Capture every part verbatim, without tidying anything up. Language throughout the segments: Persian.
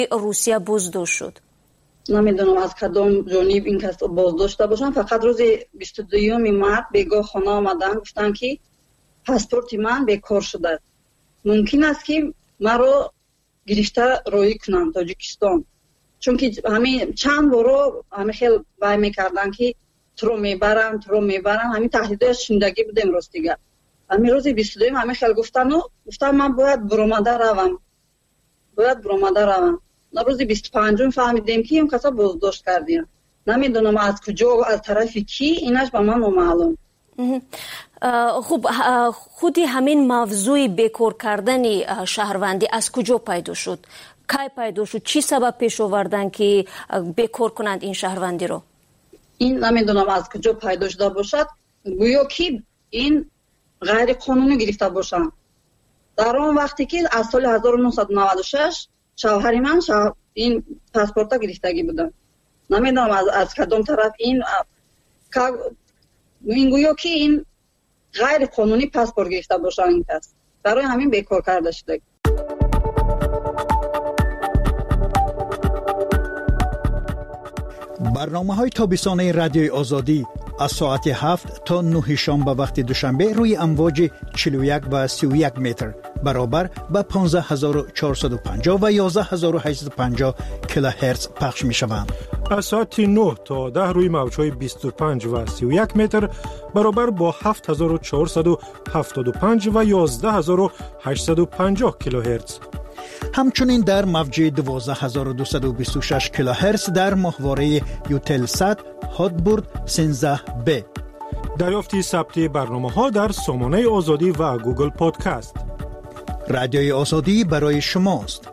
روسیه بازداشت شد؟ نمیدونم از کدام جانب این کس بازداشته باشن. فقط روز بیست و دوم مارس بگاه خانه آمدن گفتن که پاسپورت من بیکار شده، ممکن است که مرا گرفته روی کنن تاجیکستان. چون که همین چند بار همین خیلی وای میکردن که تو رو میبرن تو رو میبرن، همین تهدیدات شنیدگی بودیم. راست دیگه همین روز بیست و دوم همین خیلی گفتن و گفتم من باید برآمده روم باید برآمده روم روز بیست و پنجم فهمیدیم که این کسا بازداشت کردیم. نمیدونم از کجا و از طرف کی، اینش به من معلوم. خب خودی همین موضوع بیکار کردن شهروندی از کجا پیدا شد؟ کی پیدا شد؟ چی سبب پیش آوردن که بیکار کنند این شهروندی رو؟ این نمیدونم از کجا پیدا شده باشد، گویا که این غیر قانونی گرفته باشند. در اون وقتی که از سال هزار و نهصد و نود و شش شوهر من شو... این پاسپورت گرفتگی بودن. نمیدونم از, از کدام طرف این این گویا که این غیر قانونی پاسپورت گرفته باشن این کس، برای همین بیکار کرده شده. برنامه‌های تابستانه رادیوی آزادی از ساعت هفت تا نه شام به وقت دوشنبه روی امواج چهل و یک و سی و یک متر برابر به پانزده هزار و چهارصد و پنجاه و یازده هزار و هشتصد و پنجاه کیلوهرتز پخش می شوند. از ساعت نه تا ده روی موج‌های بیست و پنج و سی و یک متر برابر با هفت هزار و چهارصد و هفتاد و پنج و یازده هزار و هشتصد و پنجاه کیلوهرتز. همچنین در موج دوازده هزار و دویست و بیست و شش کیلوهرتز در ماهواره یوتلسات هاتبورد سیزده بی. دریافت ثبت برنامه‌ها در سامانه آزادی و گوگل پادکست. رادیوی آزادی برای شماست.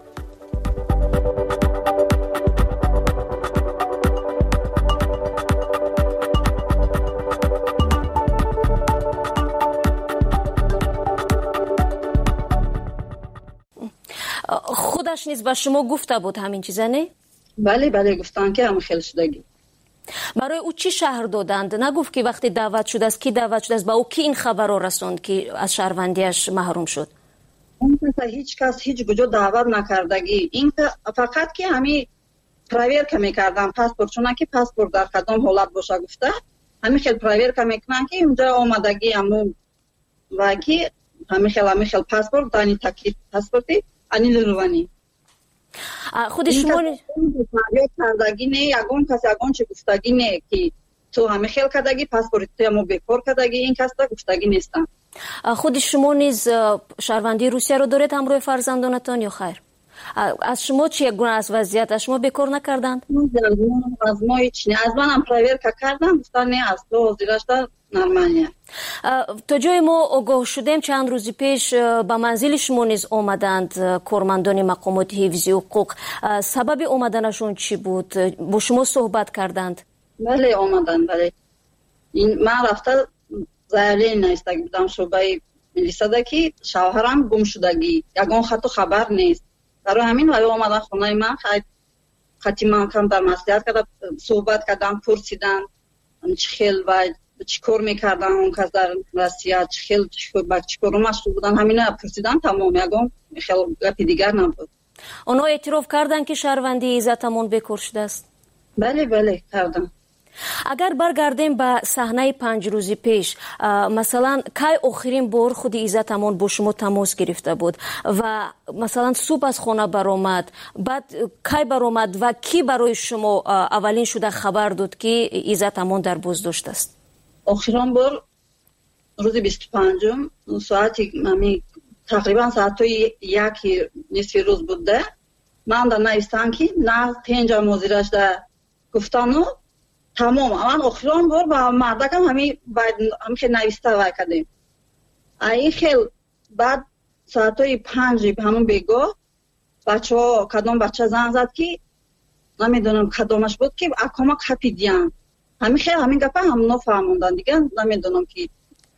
خودش نیز به شما گفته بود همین چیزا نه؟ بله بله گفتن که هم خیلی شدگی. برای او چی شهر دادند؟ نگفت که وقتی دعوت شده است کی دعوت شده است، با او کی این خبر را رسوند که از شهروندیش محروم شد؟ اون کس هیچ کس هیچ کجا دعوت نکردگی. این فقط که همین پراویر که میکردن پاسپورت، چون که پاسپورت در کدام حالت باشه گفته همین خیلی پراویر که میکنن که اونجا آمدگی همون و که همین خیلی همین خیلی پاسپورت دانی تاکید پاسپورتی انی لروانی خود شما پراویر کردگی نه، یگون کس یگون چه گفتگی نه که تو همین خیلی کردگی پاسپورت تو بیکار کردگی، این کس تا گفتگی نیستن. خود شما نیز شهروندی روسیه رو دارید همراه فرزندانتان یا خیر؟ از شما چه گونه از وضعیت؟ از شما بیکار نکردند؟ از ما هیچ نه، از من هم پراویر که کردم گفتن نه از تو زیرش در نرمانیه. تا جای ما آگاه شدیم چند روزی پیش به منزل شما نیز آمدند کارمندان مقامات حفظی حقوق. سبب آمدنشون چی بود؟ با شما صحبت کردند؟ بله آمدن. بله این من رفته زایرین نیستگی بودم شعبه میلیساده که شوهرم گم شدگی یگان خط و خبر نیست. برای همین ولی آمدن خونه من خیلی خطی من کم در مسئولیت کردم، صحبت کردم، پرسیدن چه خیل و چی کار میکردن اون کس در روسیه، چه خیل چی کار مشغول بودن، همین پرسیدن تمام. یگان خیلی گپی دیگر نبود. اونا اعتراف کردن که شهروندی عزتمون بیکار شده است؟ بله بله کردن. اگر برگردیم به صحنه پنج روزی پیش، مثلا کی آخرین بار خود عزتمون با شما تماس گرفته بود و مثلا صبح از خانه برآمد، بعد کی برآمد و کی برای شما اولین شده خبر داد که عزتمون در بازداشت است؟ آخرین بار روز بیست و پنجم ساعتی می تقریبا ساعت یک نصف روز بوده. من در نویستم که نه پنج موزیرش در گفتانو تمام. من آخرین بار با مردکم همین باید همین خیلی نویسته وای کردیم. این خیلی بعد ساعتای پنج همون بگاه بچه ها کدام بچه زن زد که نمیدونم کدامش بود که اکاما کپیدیان. همین خیلی همین گپه هم نفهموندن دیگه. نمیدونم که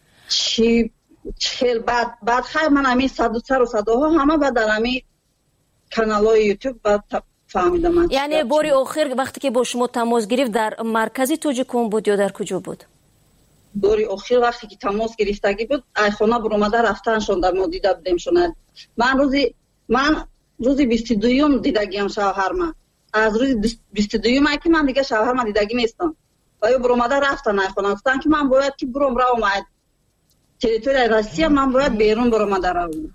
چی خیلی بعد بعد خیلی من همین صد و سر و صداها همه بعد در همین کانال های یوتیوب بعد فهمیدم. یعنی باری آخر وقتی که با شما تماس گرفت در مرکزی توجیکون بود یا در کجا بود؟ باری آخر وقتی که تماس گرفتگی بود ای خانه برآمده رفتنشون در ما دیده بودیم شون. من روزی من روزی بیست و دوم دیدگیم شوهر من. از روز بیست و دوم که من دیگه شوهر من دیدگی نیستم. و برو اومده رفتن خونه گفتن که من باید که برم را اومد تریتوری روسیه من باید بیرون برو اومده را اومد.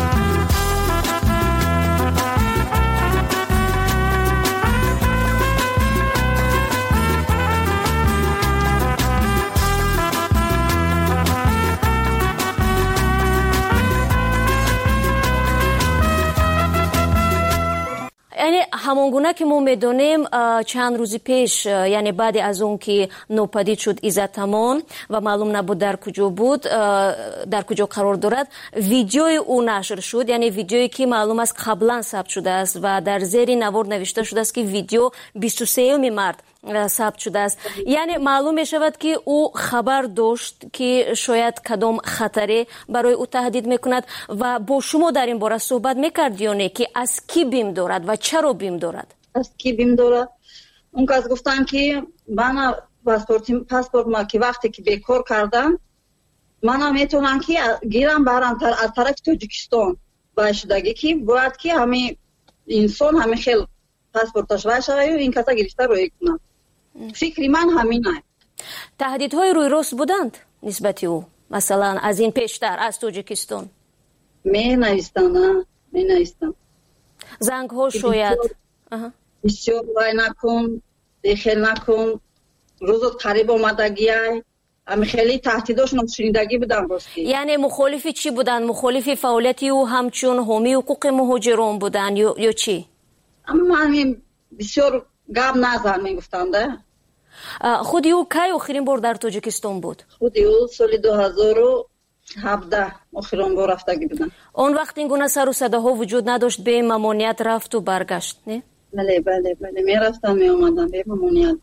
یعنی همون گونه که ما میدونیم چند روزی پیش یعنی بعد از اون که نوپدید شد عزت امان و معلوم نبود در کجا بود در کجا قرار دارد ویدیوی او نشر شد یعنی ویدیویی که معلوم است قبلا ثبت شده است و در زیر نوار نوشته شده است که ویدیو بیست و سوم مارس ثبت شده است یعنی معلوم می شود که او خبر داشت که شاید کدام خطری برای او تهدید میکند و با شما در این باره صحبت میکرد یا نه که از کی بیم دارد و چرا بیم دارد؟ از کی بیم دارد؟ اون کس گفتن که من پاسپورت پاسپورت ما که وقتی که بیکار کردم من میتونم که گیرم برام از طرف تاجیکستان باشدگی که باید که همه انسان همه خیلی پاسپورتش باشه و این کسا گرفته روی کنم. فکری من همینه. تهدیدهای روی راست بودند نسبتی او مثلا از این پیشتر از تاجیکستان؟ می نویستن نه می نویستن زنگ ها شاید بسیار وای نکن بخیل نکن روزت قریب آمدگی های همه خیلی تهدیداشون شنیدگی بودن راستی. یعنی مخالفی چی بودن؟ مخالفی فعالیتی او همچون حامی حقوق مهاجران بودن یا, یا چی؟ اما من بسیار گاب نزن میگفتن ده. خودی او کی آخرین بار در تاجیکستان بود؟ خودی او سال دو هزار و هفده آخرین بار رفتگی بودن. اون وقت این گونه سر و صداها وجود نداشت به ممانعت رفت و برگشت نه؟ بله بله بله می رفتم می اومدم به ممانعت.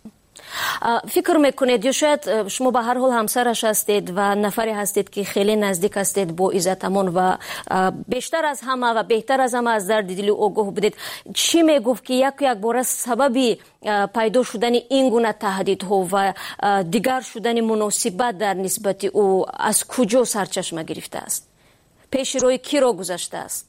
فکر میکنید یا شاید شما به هر حال همسرش هستید و نفری هستید که خیلی نزدیک هستید با عزت امان و بیشتر از همه و بهتر از همه از درد دل آگاه بودید چی میگفت که یک یک بار سبب پیدا شدن این گونه تهدیدها و دیگر شدن مناسبت در نسبت او از کجا سرچشمه گرفته است؟ پیش روی کی را گذاشته است؟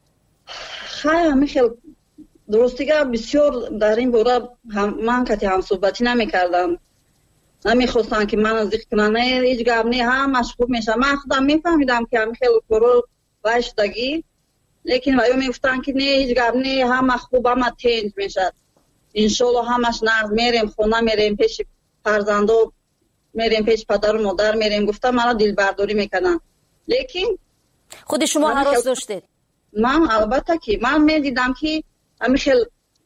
خیلی خیلی درستیگه بسیار در این باره هم من کتی هم صحبتی نمی کردم نمیخواستن که من از دیخ کنن هیچ گب نی هم مشغول میشم من خودم میفهمیدم که هم خیلی کرو باشدگی لیکن وایو میگفتن که نه هیچ گب نی هم خوب هم تنج میشد انشالله همش نرد میریم خونه میریم پیش فرزندو میریم پیش پدر و مادر میریم گفتم مرا دل برداری میکنن لیکن خود شما هراس داشتید؟ من البته که من میدیدم که همه خیلی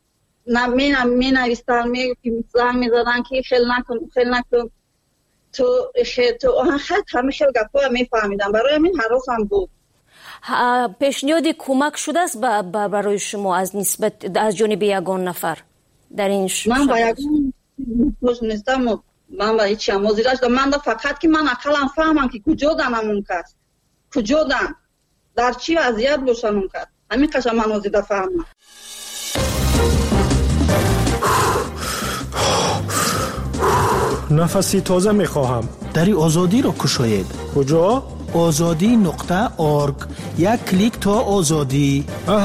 می می نویستن می زنگ می زدن که خیلی نکن خیلی نکن تو خیلی تو آن خط همه خیلی گفته می فهمیدم برای من حراس هم بود. پیشنهادی کمک شده است برای شما از نسبت از جانب یگان نفر در این شما؟ من با یگان خوش نیستم من با هیچ هم مزیرش دارم من فقط که من اقلم فهمم که کجا دارم اون کس کجا دارم در چی وضعیت باشم اون کس همین قشم من مزیده فهمم. نفسی تازه میخواهم. دری آزادی رو کشاید. کجا؟ آزادی نقطه ارگ. یک کلیک تا آزادی.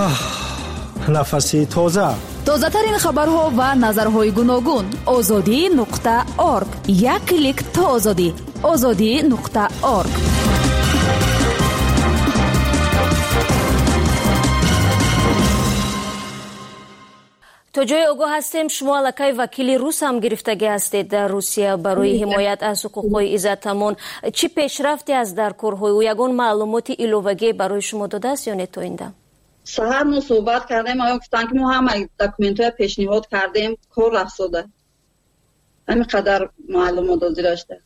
نفسی تازه. تازه ترین خبرها و نظرهای گوناگون. آزادی نقطه ارگ. یک کلیک تا آزادی. آزادی نقطه ارگ. تا جای آگاه هستیم شما علاقه وکیل روس هم گرفتگی هستید در روسیه برای حمایت از حقوقهای عزت امان چی پیشرفتی از در کارهای و یگان معلومات ایلوگی برای شما داده است یا نه تا اینده؟ سهر ما صحبت کردیم آیا گفتن که ما هم دکومنت های پیشنهاد کردیم کار رفت همین قدر معلومات داده داشته.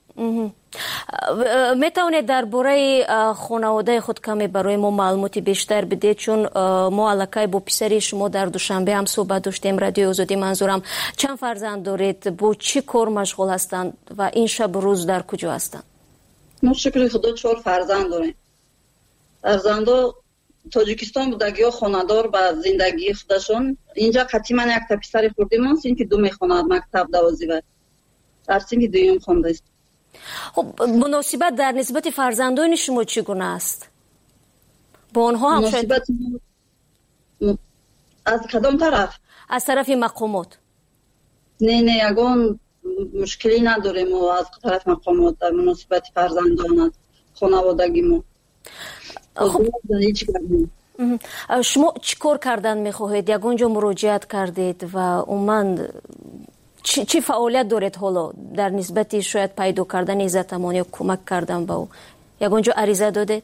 میتونید درباره خانواده خود کمی برای ما معلوماتی بیشتر بدید چون ما علاقه با پسری شما در دوشنبه هم صحبت داشتیم رادیو آزادی منظورم چند فرزند دارید با چی کار مشغول هستند و این شب روز در کجا هستند؟ ما شکر خدا چهار فرزند داریم فرزندا تاجیکستان بودگی ها خاندار با زندگی خودشون اینجا قطعی من یک تا پسر خوردیم هست این که دو میخواند مکتب دوازی بر در سینی دویم خونده است. خب مناسبت در نسبت فرزندان شما چگونه است؟ با آنها هم مناسبت از کدام طرف؟ از طرف مقامات. نه نه یگان مشکلی نداریم و از طرف مقامات در مناسبت فرزندان خانوادگی ما. خب شما چیکار کردن میخواهید؟ یگان جا مراجعت کردید و اومد چی, چی فعالیت دارید حالا در نسبت شاید پیدا کردن عزت امان یا کمک کردن به او؟ یگان جا عریضه دادید؟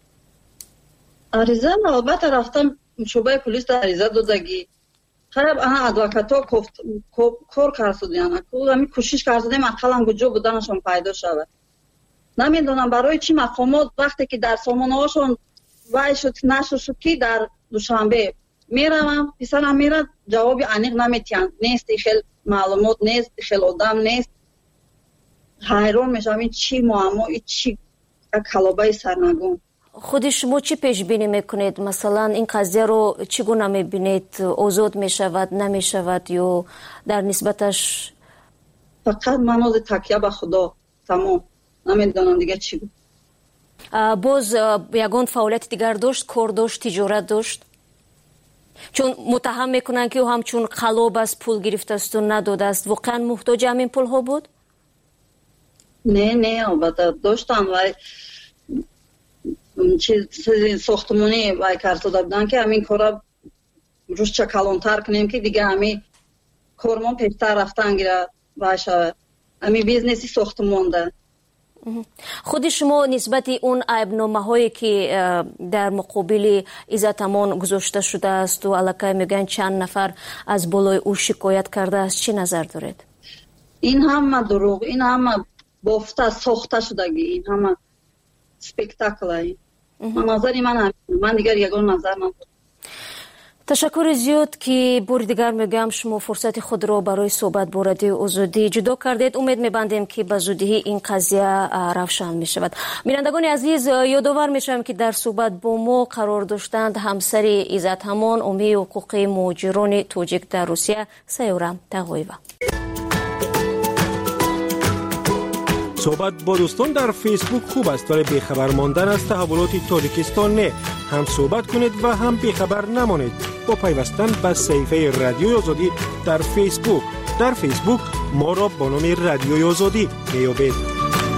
عریضه البته رفتم شعبه پلیس در عریضه دادگی خراب انا ادوکاتا گفت کار کردن اکو همین کوشش کردیم اقلا کجا بودنشون پیدا شود. نمیدونم برای چی مقامات وقتی که در سامانه‌هاشون وای شد نشد که در دوشنبه میروم پسرم میره جواب انیق نمیتین نیست خیلی معلومات نیست خیلی آدم نیست حیران میشم این چی معما این چی کلابه سرنگون. خود شما چی پیش بینی میکنید؟ مثلا این قضیه رو چگونه میبینید؟ آزاد میشود نمیشود یا در نسبتش؟ فقط من از تکیه به خدا تمام نمیدونم دیگه چی بود. باز یگان فعالیت دیگر داشت؟ کار داشت؟ تجارت داشت؟ چون متهم میکنن که او همچون خلاب از پول گرفته است و نداده است. واقعا محتاج همین پول ها بود؟ نه نه البته داشتم ولی چیز ساختمانی وای کرده بودن که همین کارا روش چه کلانتر کنیم که دیگه همین کارمان پیشتر رفتن گیره وای شود. همین بیزنسی ساختمان ده. خود شما نسبت اون عیبنامه هایی که در مقابل عزت امان گذاشته شده است و علاقه میگن چند نفر از بالای او شکایت کرده است چی نظر دارید؟ این همه دروغ، این همه بافته ساخته شدگی، این همه سپیکتاکل هایی. نظری من هم من دیگر یگان نظر من بود. تشکر زیاد که بار دیگر میگم شما فرصت خود را برای صحبت با رادیو آزادی جدا کردید. امید میبندیم که به زودی این قضیه روشن میشود. بینندگان عزیز یادآور میشم که در صحبت با ما قرار داشتند همسر عزت امان امی حقوقی مهاجران تاجیک در روسیه سیورم تقویوا. صحبت با دوستان در فیسبوک خوب است ولی بیخبر ماندن از تحولات تاجیکستان نه. هم صحبت کنید و هم بیخبر نمانید با پیوستن به صفحه رادیو آزادی در فیسبوک. در فیسبوک ما را با نام رادیو آزادی میابید.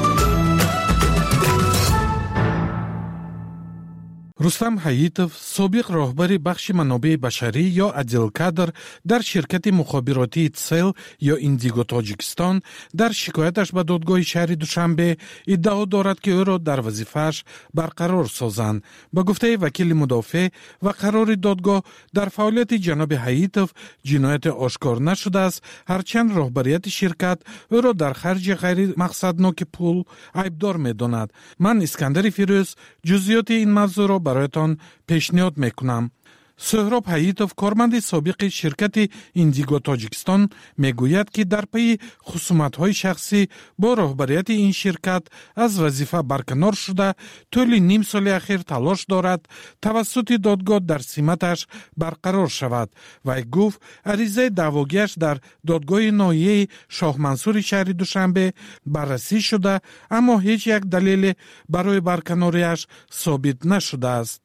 رستم حییتوف سابق راهبر بخش منابع بشری یا عدل کادر در شرکت مخابراتی تسل یا ایندیگو تاجیکستان در شکایتش به دادگاه شهر دوشنبه ادعا دارد که او را در وظیفه‌اش برقرار سازند. به گفته وکیل مدافع و قرار دادگاه در فعالیت جناب حییتوف جنایت آشکار نشده است، هرچند راهبریت شرکت او را در خرج غیر مقصدناک پول عیبدار می‌داند. من اسکندر فیروز جزئیات این موضوع را برایتان پیشنهاد میکنم. سهراب حییتوف کارمند سابق شرکت ایندیگو تاجیکستان میگوید که در پی خصومت‌های شخصی با راهبریت این شرکت از وظیفه برکنار شده طول نیم سال اخیر تلاش دارد توسط دادگاه در سمتش برقرار شود. و گفت عریضه دعواگیش در دادگاه ناحیه شاه منصور شهر دوشنبه بررسی شده اما هیچ یک دلیل برای برکناریش ثابت نشده است.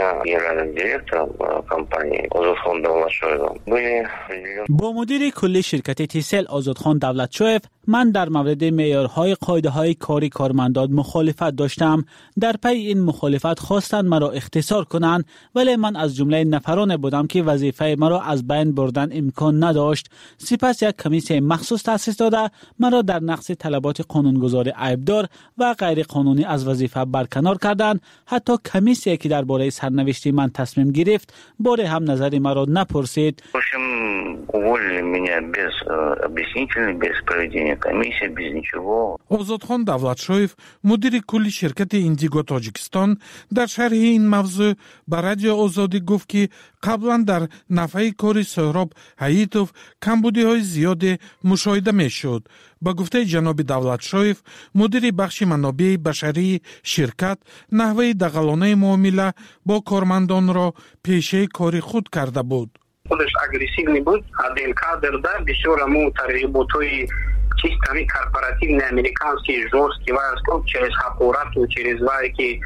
با مدیر کل شرکت تیسل آزادخان دولتشویف من در مورد معیارهای قاعده‌های کاری کارمندان مخالفت داشتم. در پی این مخالفت خواستند مرا اختصار کنند ولی من از جمله نفران بودم که وظیفه مرا از بین بردن امکان نداشت. سپس یک کمیسیون مخصوص تأسیس داده مرا در نقض طلبات قانونگذار عیبدار و غیر قانونی از وظیفه برکنار کردند. حتی کمیسیونی که درباره سرنوشت من تصمیم گرفت بار هم نظر مرا نپرسید. آزادخان دولتشویف مدیر کل شرکت ایندیگو تاجیکستان در شرح این موضوع به رادیو آزادی گفت که قبلا در نفع کار سهراب حییتوف کمبودی‌های زیاد مشاهده می‌شد. با گفته جناب دولتشویف مدیر بخش منابع بشری شرکت نحوه دغلانه معامله با کارمندان را پیشه کاری خود کرده بود. خودش اگریسیونی بود. عدل کادر در بسیار امو ترغیباتوی چیستانی کارپوراتیو امریکانسکی جورسکی و از کل چرز حقورت و چرز وای که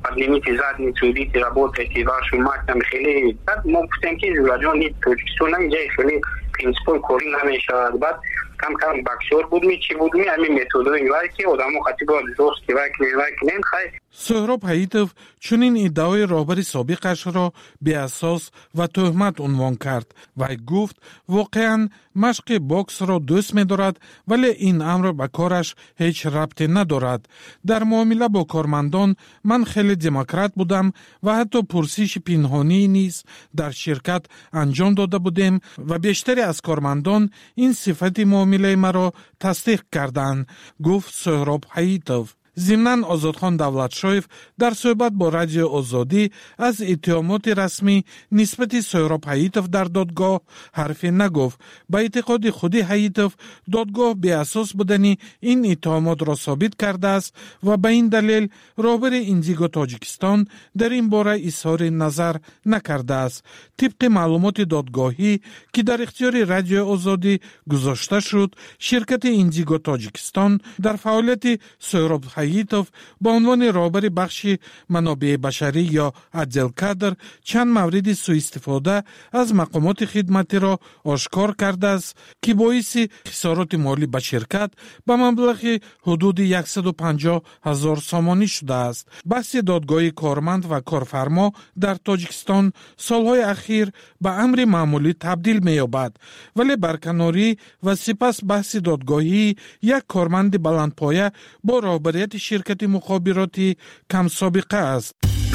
поднимите задницу, идите работайте вашу мать там خیلی بعد ما گفتیم که جوجان این تاجیکستان اینجا خیلی پرینسیپل کاری نمیشه بعد کم کم بکسور بودمی چی بودمی همین متدوی وای که آدمو خاطی با دوست که وای کنیم وای کنیم خیلی سهراب حییتوف چنین ادعای رهبر سابقش را بی اساس و تهمت عنوان کرد و گفت واقعا مشق باکس را دوست می دارد ولی این امر به کارش هیچ ربطی ندارد. در معامله با کارمندان من خیلی دموکرات بودم و حتی پرسش پنهانی نیز در شرکت انجام داده بودیم و بیشتری از کارمندان این صفت معامله مرا تصدیق کردند، گفت سهراب حییتوف. ضمناً آزادخان دولتشویف در صحبت با رادیو آزادی از اتهامات رسمی نسبت سهراب حییتوف در دادگاه حرفی نگفت. با اعتقاد خودی حییتوف دادگاه بی اساس بودنی این اتهامات را ثابت کرده است و به این دلیل رهبر ایندیگو تاجیکستان در این باره اظهار نظر نکرده است. طبق معلومات دادگاهی که در اختیار رادیو آزادی گذاشته شد، شرکت ایندیگو تاجیکستان در فعالیت سهراب حییتوف با عنوان رهبر بخش منابع بشری یا عدل کادر چند مورد سوء استفاده از مقامات خدمتی را آشکار کرده است که باعث خسارات مالی به شرکت به مبلغ حدود صد و پنجاه هزار سامانی شده است. بحث دادگاه کارمند و کارفرما در تاجیکستان سالهای اخیر به امر معمولی تبدیل می‌یابد، ولی برکناری و سپس بحث دادگاهی یک کارمند بلندپایه با رهبریت شرکت مخابراتی کم سابقه است.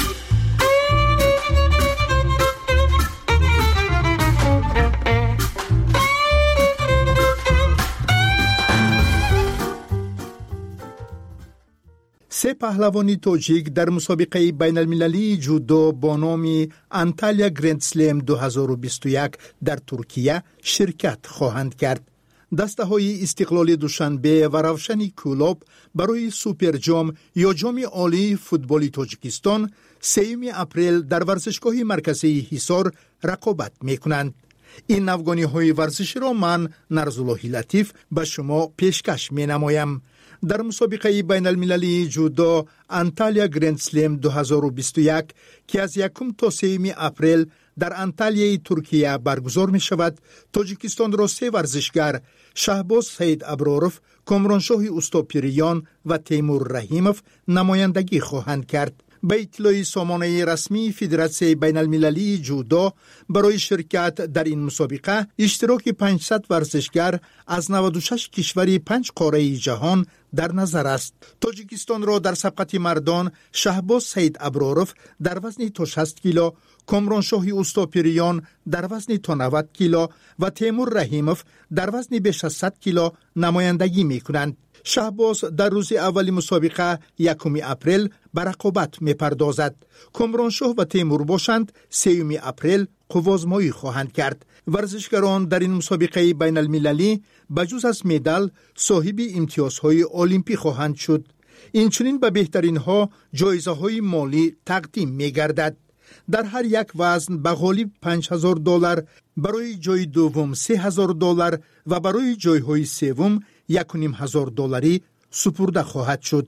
سه پهلوانی تاجیک در مسابقه بین المللی جودو با نام انتالیا گرند سلم دو هزار و بیست و یک در ترکیه شرکت خواهند کرد. دسته های استقلال دوشنبه و روشن کولوب برای سوپر جام یا جام عالی فوتبال تاجیکستان سوم اپریل در ورزشگاه مرکزی حصار رقابت می کنند. این نوگانی های ورزشی را من نرزالله لطیف به شما پیشکش می نمایم. در مسابقه بین المللی جودو انتالیا گرند سلم دو هزار و بیست و یک که از یکم تا سوم اپریل در انتالیای ترکیه برگزار می شود، تاجیکستان را سه ورزشگر شهباز سید ابراروف، کامرانشاه اوستاپیریان و تیمور رحیموف نمایندگی خواهند کرد. به اطلاع سامانه رسمی فدراسیون بین المللی جودو برای شرکت در این مسابقه اشتراک پانصد ورزشگر از نود و شش کشور پنج قاره جهان در نظر است. تاجیکستان را در سبقت مردان شهباز سید ابراروف در وزن تا شصت کیلو، کامرانشاه اوستاپیریان در وزن تا نود کیلو و تیمور رحیموف در وزن بیش از صد کیلو نمایندگی می کنند. شهباز در روز اول مسابقه یکم اپریل به رقابت می پردازد. کامرانشاه و تیمور باشند سوم اپریل قوازمایی خواهند کرد. ورزشگران در این مسابقه بین المللی بجز از مدال صاحب امتیازهای المپی خواهند شد. اینچنین به بهترین ها جایزه های مالی تقدیم می گردد. در هر یک وزن به غالب پنج هزار دلار، برای جای دوم سه هزار دلار و برای جایهای سوم یک و نیم هزار دلاری سپرده خواهد شد.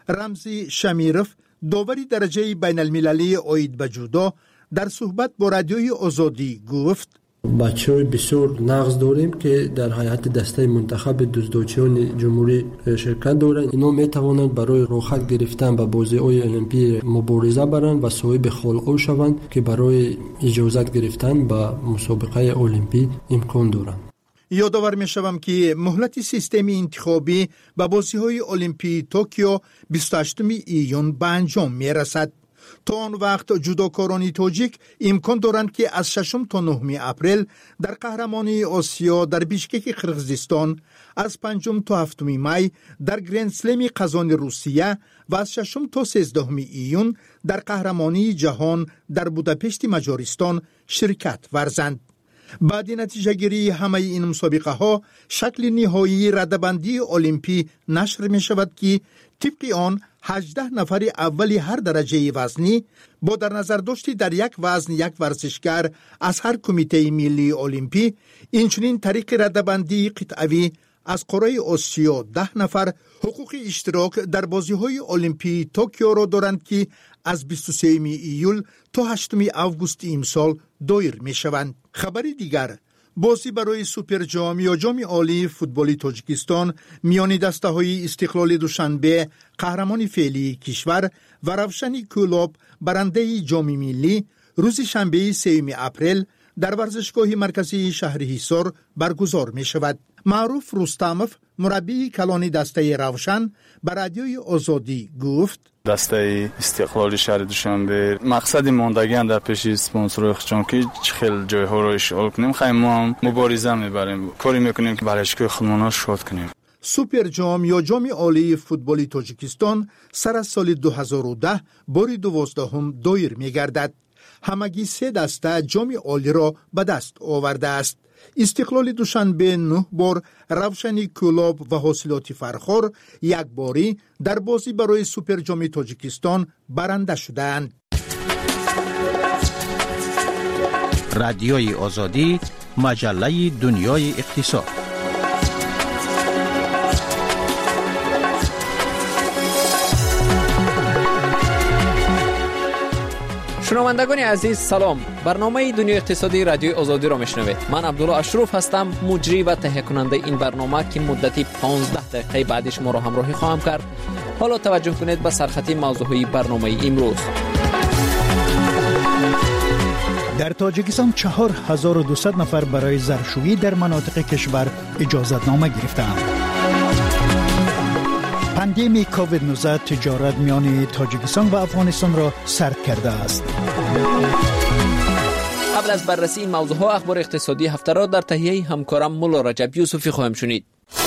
رمزی شمیروف، داوری درجه بین المللی عاید به جودو، در صحبت با رادیوی آزادی گفت: بچه‌های بسیار نقص داریم که در هیئت دسته منتخب دزدوچیان جمهوری شرکت دارند. اینا می توانند برای راحت گرفتن به بازی‌های المپی مبارزه برند و صاحب خلق شوند که برای اجازت گرفتن به مسابقه المپی امکان دارند. یادآور می شوم که مهلت سیستم انتخابی به بازی‌های المپی توکیو بیست و هشتم ایون به انجام می رسد. تا آن وقت جودوکاران تاجیک امکان دارند که از ششم تا نهم اپریل در قهرمانی آسیا در بیشکک قرقیزستان، از پنجم تا هفتم می در گرند سلم قزان روسیه و از ششم تا سیزدهم ایون در قهرمانی جهان در بوداپشت مجارستان شرکت ورزند. بعد نتیجه گیری همه این مسابقه ها شکل نهایی ردبندی المپی نشر می شود که طبق آن هجده نفر اولی هر درجه وزنی با در نظر داشتی در یک وزن یک ورزشگر از هر کمیته ملی المپی، اینچنین طریق ردبندی قطعوی از قاره آسیا ده نفر حقوق اشتراک در بازی‌های المپی توکیو را دارند که از بیست و سوم ایول تا هشتم آگوست امسال دایر می شوند. خبری دیگر، بازی برای سوپر جام یا جام عالی فوتبالی تاجیکستان میان دسته های استقلال دوشنبه قهرمان فعلی کشور و روشن کلوب برنده جام ملی روز شنبه سوم اپریل در ورزشگاه مرکزی شهر حصار برگزار می شود. معروف رستمов مربی کلان دسته روشن به رادیوی آزادی گفت دسته استقلال شهر دوشنبه مقصد ماندگی در پیش اسپانسر چون که خیلی جای‌ها رو اشغال کنیم، خیلی ما هم مبارزه میبریم، کاری میکنیم که ورزشگاه خودمون شاد کنیم. سوپر جام یا جام عالی فوتبالی تاجیکستان سر از سال دو هزار و ده بار دوازدهم دایر میگردد. همگی سه دسته جام عالی را به دست آورده است. استقلال دوشنبه نه بار، روشنی کلوب و حاصلات فرخار یک باری در بازی برای سوپر جام تاجیکستان برنده شدند. رادیوی آزادی، مجله دنیای اقتصاد. شنوندگان عزیز سلام، برنامه دنیای اقتصادی رادیوی آزادی را میشنوید. من عبدالله اشرف هستم، مجری و تهیه کننده این برنامه که مدتی پانزده دقیقه بعدش ما را همراهی خواهم کرد. حالا توجه کنید به سرخطی موضوعی برنامه امروز. در تاجیکستان چهار هزار و دویست نفر برای زرشویی در مناطق کشور اجازت نامه گرفتند. پاندمی کووید نوزده تجارت میان تاجیکستان و افغانستان را سرد کرده است. قبل از بررسی این موضوع ها اخبار اقتصادی هفته را در تهیه همکارم مولا رجب یوسفی خواهم شنید.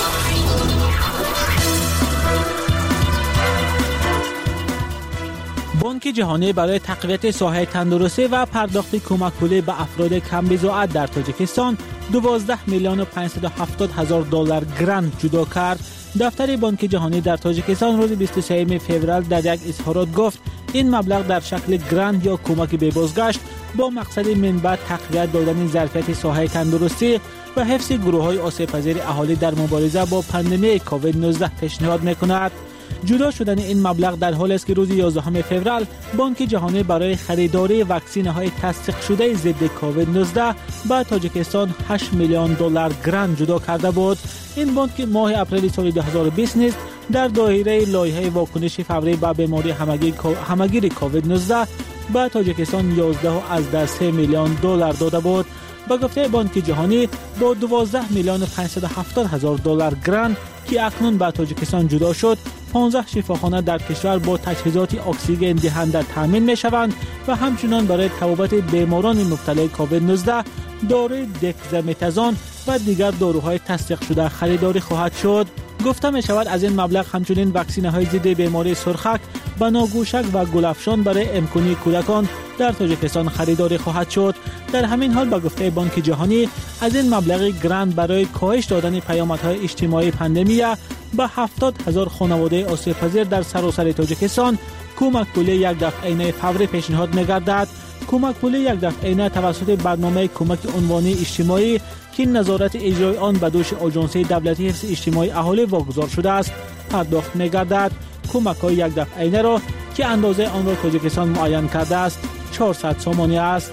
بانک جهانی برای تقویت ساحه تندرستی و پرداخت کمک پولی به افراد کم بضاعت در تاجیکستان دوازده میلیون و پانصد و هفتاد هزار دلار گرانت جدا کرد. دفتر بانک جهانی در تاجیکستان روز بیست و سوم فوریه در یک اظهارات گفت این مبلغ در شکل گرانت یا کمک به بازگشت با مقصد منبع تقویت دادن ظرفیت ساحه تندرستی و حفظ گروه‌های آسیب‌پذیر اهالی در مبارزه با پاندمی کووید نوزده پیشنهاد می‌کند. جدا شدن این مبلغ در حالی است که روز یازدهم فوریه بانک جهانی برای خریداری واکسین‌های تصدیق شده ضد کووید نوزده به تاجیکستان هشت میلیون دلار گرانت جدا کرده بود. این بانک ماه اپریل سال دو هزار و بیست نیز در دایره لایحه واکنش فوری به بیماری همگیر کووید نوزده به تاجیکستان یازده از سه میلیون دلار داده بود. با گفته بانک جهانی با دوازده میلیون و پانصد و هفتاد هزار دلار گرانت که اکنون به تاجیکستان جدا شد، پانزده شفاخانه در کشور با تجهیزات اکسیژن دهنده تامین می شوند و همچنین برای طبابت بیماران مبتلا کووید نوزده داروی دکزامتازون و دیگر داروهای تصدیق شده خریداری خواهد شد. گفته می شود از این مبلغ همچنین واکسینه های ضد بیماری سرخک، بناگوشک و گلافشان برای امکانی کودکان در تاجیکستان خریداری خواهد شد. در همین حال با گفته بانک جهانی از این مبلغ گرانت برای کاهش دادن پیامدهای اجتماعی پاندمی به هفتاد هزار خانواده آسیب‌پذیر در سراسر تاجیکستان کمک پولی یک دفعه‌ینه فوری پیشنهاد می‌گردد. کمک پولی یک دفعه‌ینه توسط برنامه کمک عنوانی اجتماعی که نظارت اجرای آن به دوش آژانس دولتی حفظ اجتماعی اهالی واگذار شده است پرداخت می‌گردد. کمک‌های یک دفعه‌ینه را که اندازه آن را تاجیکستان معین کرده است چهارصد سومانی است.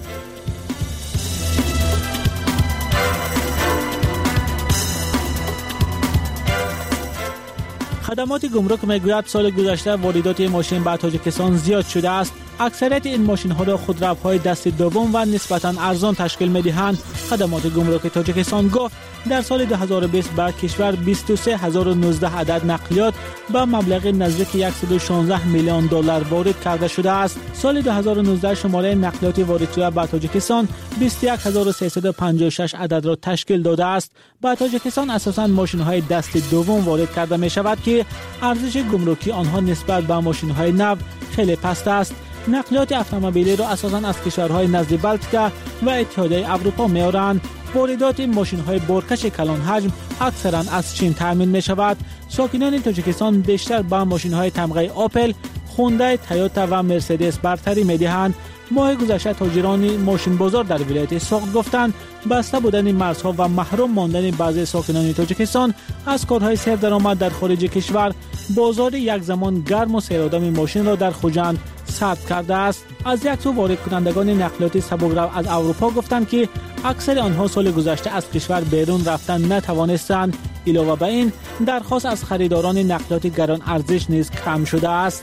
خدمات گمرک میگوید سال گذشته واردات ماشین به تاجیکستان زیاد شده است. اکثریت این ماشین ها را خودروهای دست دوم و نسبتاً ارزان تشکیل می‌دهند. خدمات گمرک تاجیکستان گفت در سال دو هزار و بیست به کشور بیست و سه هزار و نوزده عدد نقلیات با مبلغ نزدیک صد و شانزده میلیون دلار وارد کرده شده است. سال دو هزار و نوزده شماره نقلیات وارد شده به تاجیکستان بیست و یک هزار و سیصد و پنجاه و شش عدد را تشکیل داده است. به تاجیکستان اساساً ماشین های دست دوم وارد کرده می شود که ارزش گمرکی آنها نسبت به ماشین های نو خیلی پست است. نقلیات اتومبیلی را اساساً از کشورهای نزد بلتیکا و اتحادیه اروپا می‌آورند. واردات ماشین‌های بارکش کلان حجم اکثراً از چین تامین می‌شود. ساکنان تاجیکستان بیشتر با ماشین‌های تمغه آپل، خوندای، تویوتا و مرسدس برتری می‌دهند. ماه گذشته تاجران ماشین بازار در ولایت سوخت گفتند بسته بودن مرزها و محروم ماندن بعضی ساکنان تاجیکستان از کارهای سردرآمد در خارج کشور بازار یک زمان گرم و سیرآدم ماشین را در خوجند ثبت کرده است. از یک سو وارد کنندگان نقلیات سبک‌رو از اروپا گفتند که اکثر آنها سال گذشته از کشور بیرون رفتن نتوانستند. علاوه بر این درخواست از خریداران نقلیات گران ارزش نیز کم شده است.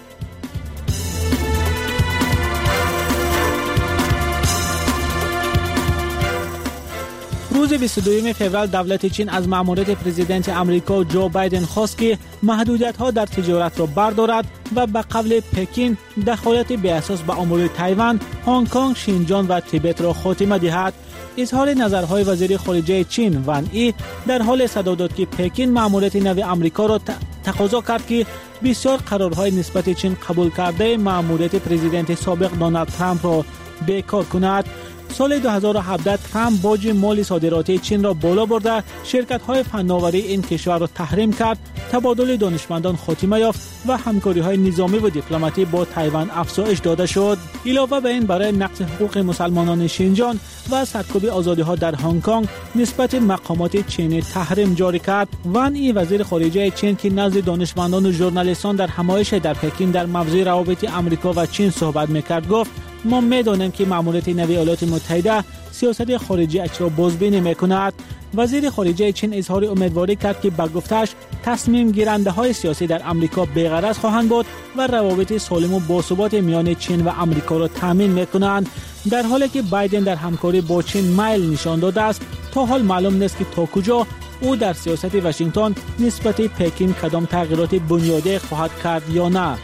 روز بیست و دوم فوریه دولت چین از مأموریت پرزیدنت آمریکا جو بایدن خواست که محدودیت‌ها در تجارت را بردارد و به قبل پکین دخالت بی اساس به امور تایوان، هنگ کنگ، شینجان و تیبت را خاتمه دهد. اظهار نظرهای وزیر خارجه چین وان ای در حال صدا داد که پکین مأموریت نو آمریکا را تقاضا کرد که بسیار قرارهای نسبت چین قبول کرده مأموریت پرزیدنت سابق دونالد ترامپ را بیکار کند. سال دو هزار و هفده ترامپ باج مالی صادراتی چین را بالا برده، شرکت‌های فناوری این کشور را تحریم کرد، تبادل دانشمندان خاتمه یافت و همکاری‌های نظامی و دیپلماتی با تایوان افزایش داده شد. علاوه بر این برای نقض حقوق مسلمانان شینجان و سرکوب آزادی‌ها در هنگ کنگ نسبت مقامات چینی تحریم جاری کرد. وان ای وزیر خارجه چین که نزد دانشمندان و ژورنالیستان در همایش در پکین در موضوع روابط آمریکا و چین صحبت می‌کرد گفت: ما می‌دانیم که مأموریت نو ایالات متحده سیاست خارجی اش را بازبینی می‌کند. وزیر خارجه چین اظهار امیدواری کرد که به گفتش تصمیم گیرنده‌های سیاسی در آمریکا بی‌غرض خواهند بود و روابط سالم و باثبات میان چین و آمریکا را تامین می‌کنند. در حالی که بایدن در همکاری با چین میل نشان داده است، تا حال معلوم نیست که تا کجا او در سیاست واشنگتن نسبت پکین کدام تغییرات بنیادی خواهد کرد یا نه.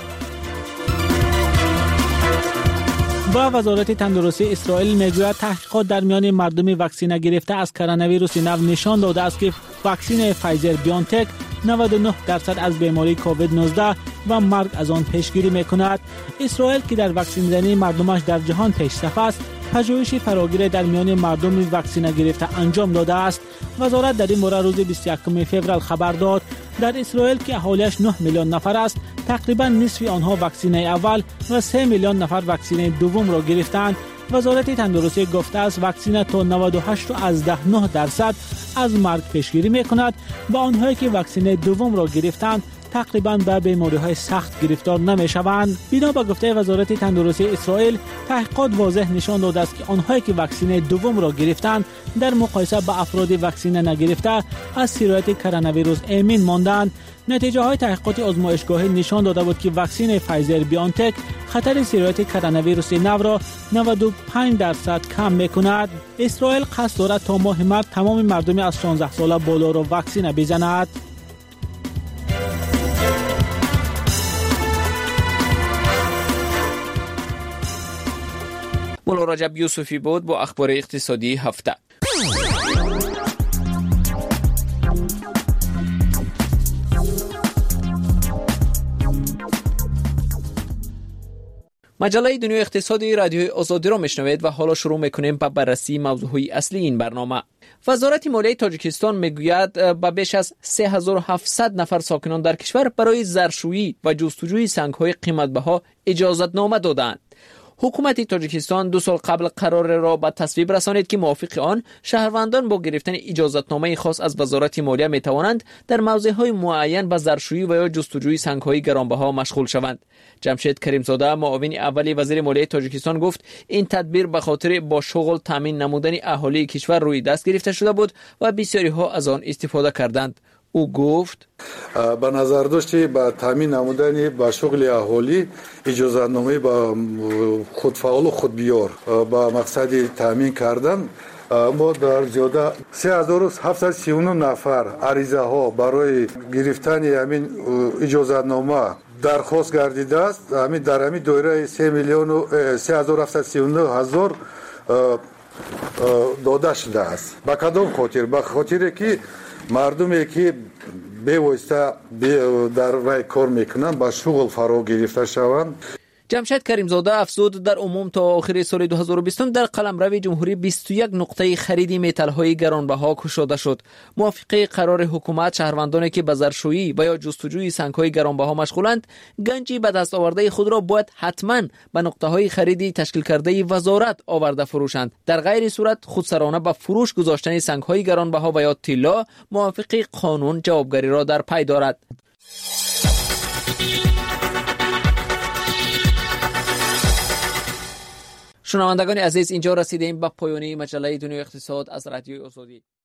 و وزارت تندرستی اسرائیل میگوید تحقیقات در میان مردم واکسینه گرفته از کرونا ویروس نو نشان داده است که واکسن فایزر بیونتک نود و نه درصد از بیماری کووید نوزده و مرگ از آن پیشگیری میکند. اسرائیل که در واکسین زنی مردمش در جهان پیشرفت است، پژوهش فراگیر در میان مردم واکسینه گرفته انجام داده است. وزارت در این مورد روز بیست و یکم فوریه خبر داد در اسرائیل که اهالیش نه میلیون نفر است، تقریبا نصف آنها واکسینه اول و سه میلیون نفر واکسینه دوم را گرفتند. وزارت تندرستی گفته است واکسینه تا نود و هشت و نه درصد از مرگ پیشگیری میکند و آنهایی که واکسینه دوم را گرفتند تقریبا به بیماری‌های سخت گرفتار نمی‌شوند. بنا به گفته وزارت تندرستی اسرائیل، تحقیقات واضح نشان داده است که آنهایی که واکسن دوم را گرفتند در مقایسه با افراد واکسن نگرفته از سرایت کرونا ویروس امین ماندند. نتیجه های تحقیقات آزمایشگاهی نشان داده بود که واکسن فایزر بیونتک خطر سرایت کرونا ویروس نو را نود و پنج درصد کم می‌کند. اسرائیل قصد دارد تا ماه مارس تمام مردم از شانزده ساله بالا را واکسن بزند. مولا رجب یوسفی بود با اخبار اقتصادی هفته. مجله دنیای اقتصادی رادیوی آزادی را میشنوید و حالا شروع میکنیم با بررسی موضوعی اصلی این برنامه. وزارت مالیه تاجیکستان میگوید به بیش از سه هزار و هفتصد نفر ساکنان در کشور برای زرشویی و جستجوی سنگ‌های قیمت‌بها اجازتنامه دادند. حکومت تاجیکستان دو سال قبل قرار را به تصویب رسانید که موافق آن شهروندان با گرفتن اجازتنامه خاص از وزارت مالیه می توانند در موضع‌های معین به زرشویی و یا جستجوی سنگ‌های گرانبها مشغول شوند. جمشید کریمزاده معاون اولی وزیر مالیه تاجیکستان گفت این تدبیر به خاطر با شغل تامین نمودن اهالی کشور روی دست گرفته شده بود و بسیاری ها از آن استفاده کردند. او گفت به نظر داشتی با تامین نمودن با شغل اهالی اجازتنامه با خودفعال و خودبیار با مقصد تامین کردن ما در زیاده سه هزار و هفتصد و سی و نه نفر عریضه ها برای گرفتن همین اجازتنامه درخواست گردیده است. همین در همین دایره سه میلیون و سه هزار و هفتصد و سی و نه هزار داده شده است. با کدام خاطر؟ به خاطر که مردمی که به واسطه در رای کار میکنن با شغل فرا گرفته شوند. جمشید کریمزاده افزود در عموم تا آخر سال دو هزار و بیست در قلمرو جمهوری بیست و یک نقطه خرید متال‌های گرانبها گشوده شد. موافق قرار حکومت شهروندانی که به زرشویی و یا جستجوی سنگ‌های گرانبها مشغولند گنجی به دست آورده خود را باید حتماً به نقطه‌های خریدی تشکیل کرده وزارت آورده فروشند. در غیر صورت خودسرانه به فروش گذاشتن سنگ‌های گرانبها و یا طلا موافق قانون جوابگری را در پی دارد. شنوندگان عزیز، اینجا رسیدیم به پایان مجله دنیای اقتصاد از رادیوی آزادی.